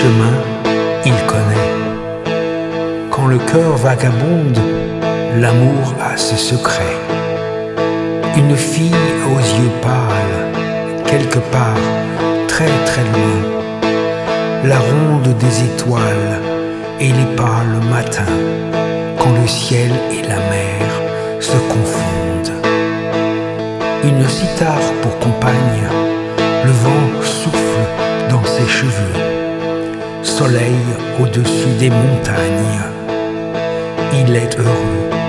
chemin, il connaît. Quand le cœur vagabonde, l'amour a ses secrets. Une fille aux yeux pâles, quelque part, très très loin. La ronde des étoiles et les pâles matins, quand le ciel et la mer se confondent. Une cithare pour compagne, le vent souffle dans ses cheveux. Soleil au-dessus des montagnes, il est heureux.